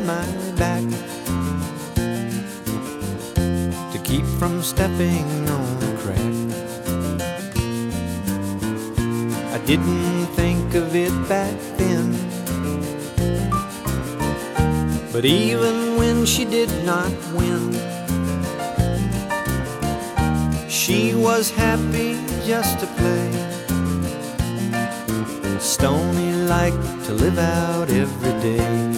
my back to keep from stepping on a crack. I didn't think of it back then, but even when she did not win, she was happy just to play. Stoney liked to live out every day.